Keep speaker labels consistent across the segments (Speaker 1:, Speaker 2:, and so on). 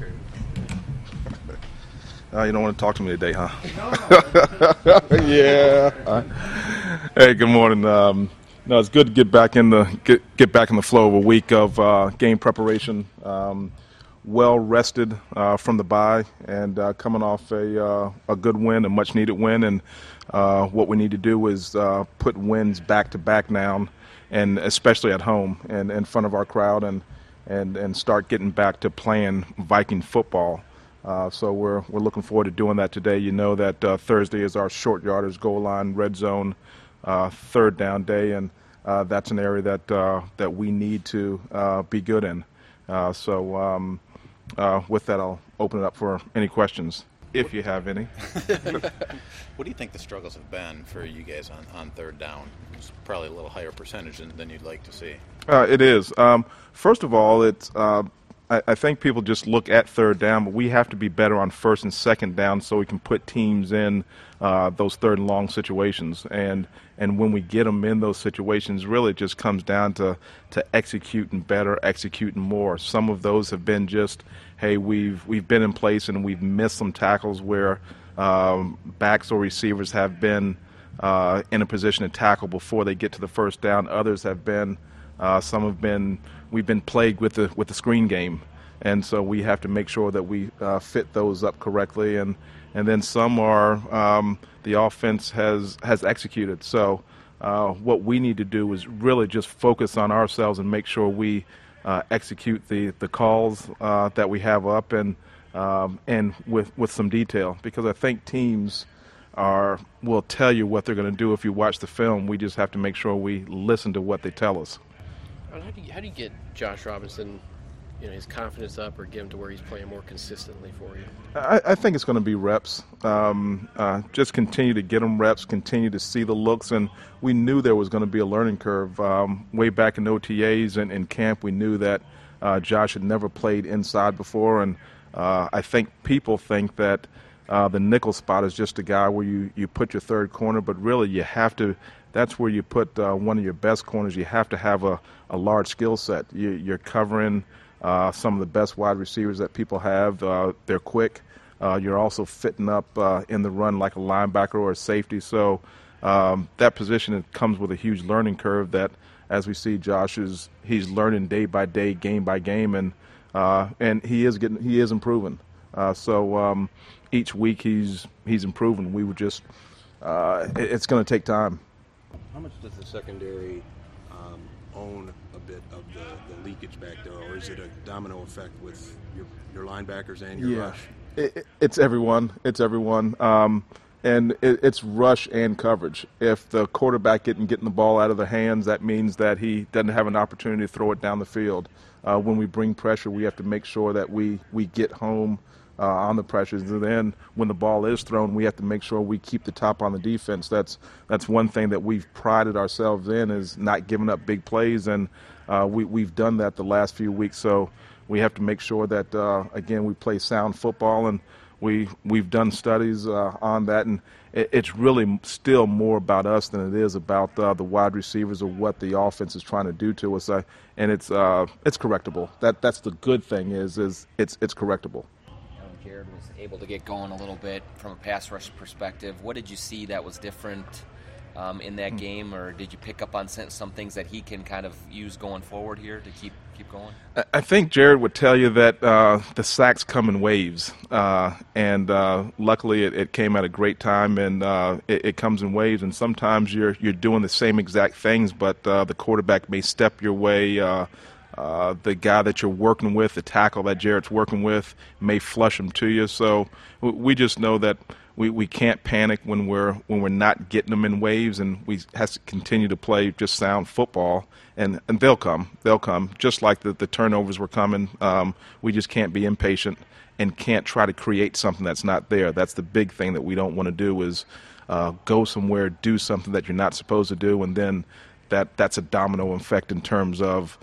Speaker 1: You don't want to talk to me today, huh? Yeah. Hey, good morning. No, it's good to get back in the flow of a week of game preparation. Well rested from the bye and coming off a good win, a much needed win, and what we need to do is put wins back to back now, and especially at home and in front of our crowd, and start getting back to playing Viking football. So we're looking forward to doing that today. You know that Thursday is our short yardage, goal line, red zone, third down day, and that's an area that we need to be good in. So with that, I'll open it up for any questions, if you have any.
Speaker 2: What do you think the struggles have been for you guys on third down? It's probably a little higher percentage than you'd like to see.
Speaker 1: It is. First of all, it's I think people just look at third down, but we have to be better on first and second down so we can put teams in those third and long situations. And when we get them in those situations, really it just comes down to executing better, executing more. Some of those have been just, hey, we've been in place and we've missed some tackles where backs or receivers have been in a position to tackle before they get to the first down. Others have been, we've been plagued with the screen game, and so we have to make sure that we fit those up correctly. And then some are the offense has executed. So what we need to do is really just focus on ourselves and make sure we execute the calls that we have up and with some detail, because I think teams will tell you what they're going to do if you watch the film. We just have to make sure we listen to what they tell us.
Speaker 3: How do you get Josh Robinson, his confidence up, or get him to where he's playing more consistently for you?
Speaker 1: I think it's going to be reps. Just continue to get him reps, continue to see the looks, and we knew there was going to be a learning curve. Way back in OTAs and in camp, we knew that Josh had never played inside before, and I think people think that the nickel spot is just a guy where you put your third corner, but really you have to. That's where you put one of your best corners. You have to have a large skill set. You're covering some of the best wide receivers that people have. They're quick. You're also fitting up in the run like a linebacker or a safety. So that position comes with a huge learning curve that, as we see, he's learning day by day, game by game, and he is improving. So each week he's improving. We would just it's going to take time.
Speaker 4: How much does the secondary own a bit of the leakage back there, or is it a domino effect with your linebackers and your rush?
Speaker 1: It's everyone. It's everyone. And it's rush and coverage. If the quarterback isn't getting the ball out of the hands, that means that he doesn't have an opportunity to throw it down the field. When we bring pressure, we have to make sure that we get home on the pressures. And then when the ball is thrown, we have to make sure we keep the top on the defense. That's one thing that we've prided ourselves in, is not giving up big plays, and we've done that the last few weeks. So we have to make sure that, again, we play sound football, and we've done studies on that, and it's really still more about us than it is about the wide receivers or what the offense is trying to do to us. And it's correctable. That's the good thing is it's correctable.
Speaker 5: Jared was able to get going a little bit from a pass rush perspective. What did you see that was different in that game, or did you pick up on some things that he can kind of use going forward here to keep going?
Speaker 1: I think Jared would tell you that the sacks come in waves, and luckily it came at a great time, and it comes in waves. And sometimes you're doing the same exact things, but the quarterback may step your way. The guy that you're working with, the tackle that Jared's working with, may flush him to you. So we just know that we can't panic when we're not getting them in waves, and we have to continue to play just sound football, and they'll come. Just like the turnovers were coming. We just can't be impatient and can't try to create something that's not there. That's the big thing that we don't want to do, is go somewhere, do something that you're not supposed to do, and then that's a domino effect in terms of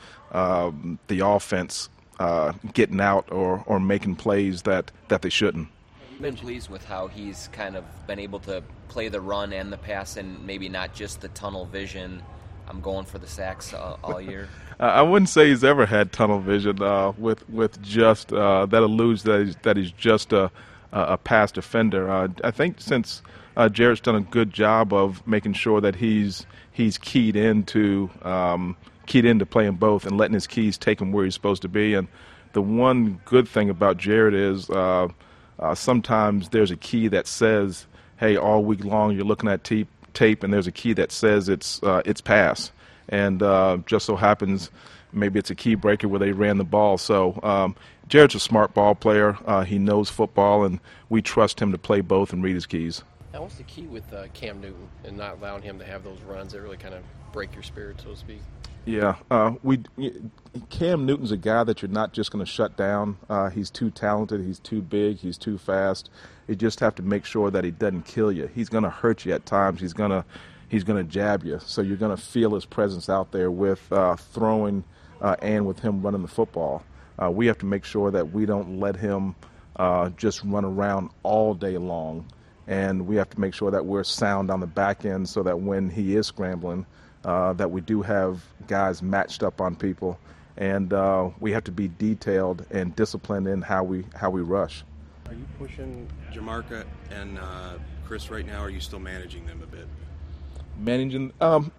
Speaker 1: the offense getting out or making plays that they shouldn't.
Speaker 5: You've been pleased with how he's kind of been able to play the run and the pass, and maybe not just the tunnel vision I'm going for the sacks all year?
Speaker 1: I wouldn't say he's ever had tunnel vision with just that alludes that he's just a pass defender. I think since Jarrett's done a good job of making sure that he's keyed into playing both and letting his keys take him where he's supposed to be. And the one good thing about Jarrett is sometimes there's a key that says, hey, all week long you're looking at tape, and there's a key that says it's pass. And just so happens maybe it's a key breaker where they ran the ball. So Jarrett's a smart ball player. He knows football, and we trust him to play both and read his keys.
Speaker 3: Now, what's the key with Cam Newton and not allowing him to have those runs that really kind of break your spirit, so to speak?
Speaker 1: Yeah, Cam Newton's a guy that you're not just going to shut down. He's too talented. He's too big. He's too fast. You just have to make sure that he doesn't kill you. He's going to hurt you at times. He's going to jab you. So you're going to feel his presence out there with throwing and with him running the football. We have to make sure that we don't let him just run around all day long. And we have to make sure that we're sound on the back end so that when he is scrambling, that we do have guys matched up on people. And we have to be detailed and disciplined in how we rush.
Speaker 4: Are you pushing Jamarca and Chris right now, or are you still managing them a bit?
Speaker 1: Managing,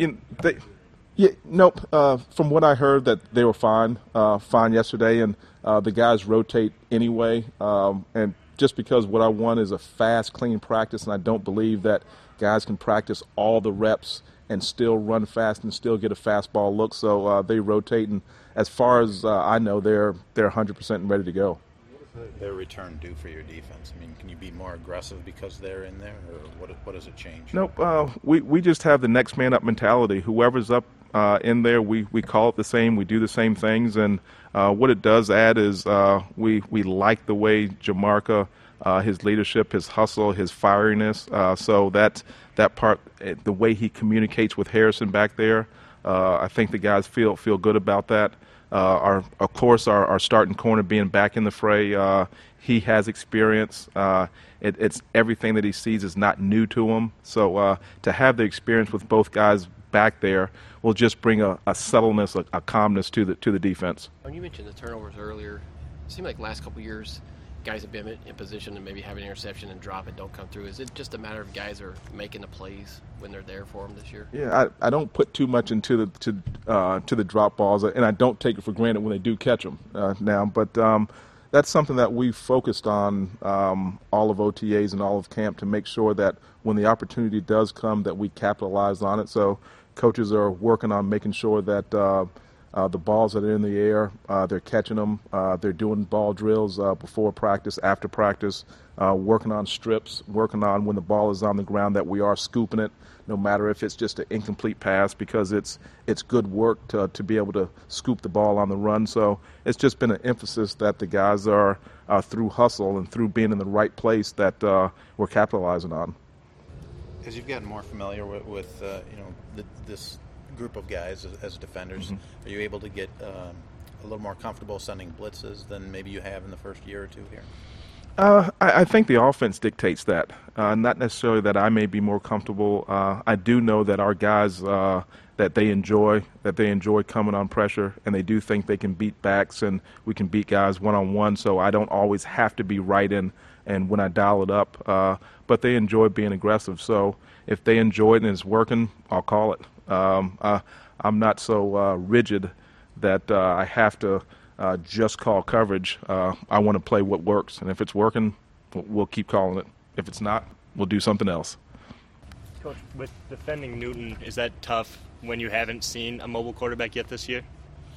Speaker 1: nope. From what I heard, that they were fine yesterday, and the guys rotate anyway. And just because what I want is a fast, clean practice, and I don't believe that guys can practice all the reps and still run fast and still get a fastball look. So they rotate, and as far as I know, they're 100% and ready to go.
Speaker 2: What does their return do for your defense? I mean, can you be more aggressive because they're in there, or what does it change?
Speaker 1: Nope. We just have the next man up mentality. Whoever's up in there, we call it the same. We do the same things, and what it does add is we like the way Jamarca, his leadership, his hustle, his fieriness. So that part, the way he communicates with Harrison back there, I think the guys feel good about that. Of course, our starting corner being back in the fray, he has experience. It's everything that he sees is not new to him. So to have the experience with both guys back there will just bring a subtleness, a calmness to the defense.
Speaker 3: When you mentioned the turnovers earlier, it seemed like the last couple of years guys have been in position to maybe have an interception and drop it, don't come through. Is it just a matter of guys are making the plays when they're there for them this year?
Speaker 1: Yeah, I don't put too much into the drop balls, and I don't take it for granted when they do catch them now. But that's something that we've focused on all of OTAs and all of camp to make sure that when the opportunity does come that we capitalize on it. So coaches are working on making sure that the balls that are in the air, they're catching them. They're doing ball drills before practice, after practice, working on strips, working on when the ball is on the ground that we are scooping it, no matter if it's just an incomplete pass, because it's good work to be able to scoop the ball on the run. So it's just been an emphasis that the guys are through hustle and through being in the right place that we're capitalizing on.
Speaker 2: As you've gotten more familiar with this group of guys as defenders, mm-hmm. Are you able to get a little more comfortable sending blitzes than maybe you have in the first year or two here?
Speaker 1: I think the offense dictates that. Not necessarily that I may be more comfortable. I do know that our guys that they enjoy coming on pressure, and they do think they can beat backs and we can beat guys one-on-one. So I don't always have to be right in and when I dial it up. But they enjoy being aggressive. So if they enjoy it and it's working, I'll call it. I'm not so rigid that I have to just call coverage. I want to play what works, and if it's working, we'll keep calling it. If it's not, we'll do something else.
Speaker 6: Coach, with defending Newton, is that tough when you haven't seen a mobile quarterback yet this year?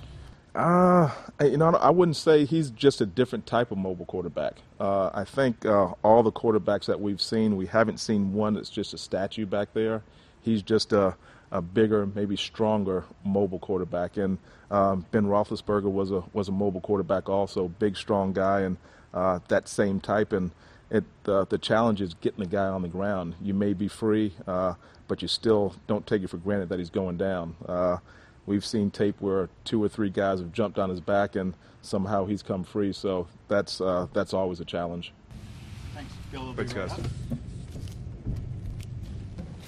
Speaker 1: I wouldn't say he's just a different type of mobile quarterback. I think all the quarterbacks that we've seen, we haven't seen one that's just a statue back there. He's just a bigger, maybe stronger mobile quarterback. And Ben Roethlisberger was a mobile quarterback also, big, strong guy, and that same type. And the challenge is getting the guy on the ground. You may be free, but you still don't take it for granted that he's going down. We've seen tape where 2 or 3 guys have jumped on his back and somehow he's come free. So that's always a challenge.
Speaker 7: Thanks, Bill.
Speaker 1: Thanks, guys.